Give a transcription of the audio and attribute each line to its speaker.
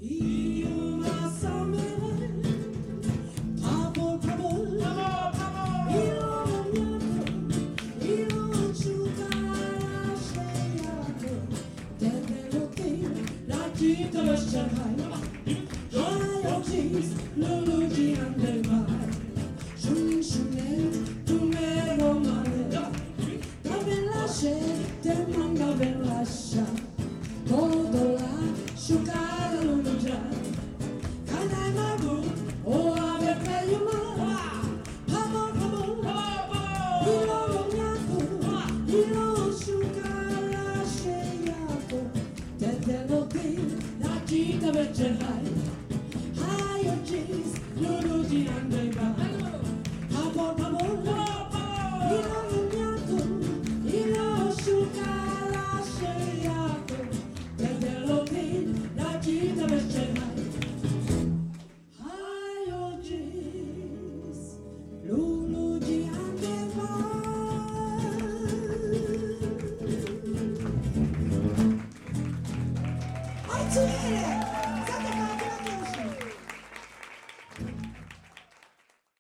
Speaker 1: Io ma samere, pavol, pavol, io asciugare scegliato, develote, la gita lo scerrai, hai oggi, l'ulugi ande mai, shun, tu me lo male, da bella scelta, manga bella scia, todo la asciugare l'ulugi, canai magu, o ave meglio ma, pavol, io asciugare scegliato, develote, la gita vergerai, hai oggi, l'ulugi ande mai, pavol, io asciugare scegliato, develote, la gita vergerai, hai oggi, l'ulugi ande mai.